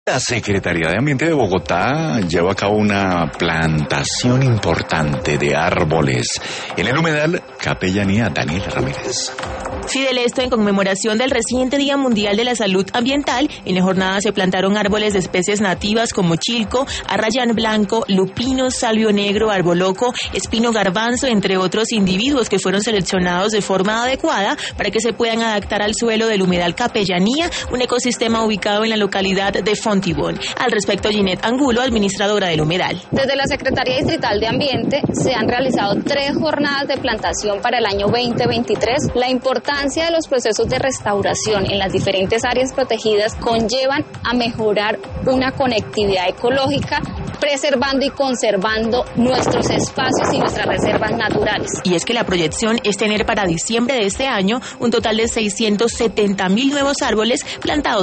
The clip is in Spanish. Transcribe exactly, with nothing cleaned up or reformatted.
La Secretaría de Ambiente de Bogotá lleva a cabo una plantación importante de árboles en el humedal Capellanía. Daniel Ramírez. Fidel, esto en conmemoración del reciente Día Mundial de la Salud Ambiental. En la jornada se plantaron árboles de especies nativas como chilco, arrayán blanco, lupino, salvio negro, arboloco, espino garbanzo, entre otros individuos que fueron seleccionados de forma adecuada para que se puedan adaptar al suelo del humedal Capellanía, un ecosistema ubicado en la localidad de Fontibón. Al respecto, Ginette Angulo, administradora del humedal. Desde la Secretaría Distrital de Ambiente se han realizado tres jornadas de plantación para el año veinte veintitrés. La importancia de los procesos de restauración en las diferentes áreas protegidas conllevan a mejorar una conectividad ecológica, preservando y conservando nuestros espacios y nuestras reservas naturales. Y es que la proyección es tener para diciembre de este año un total de seiscientos setenta mil nuevos árboles plantados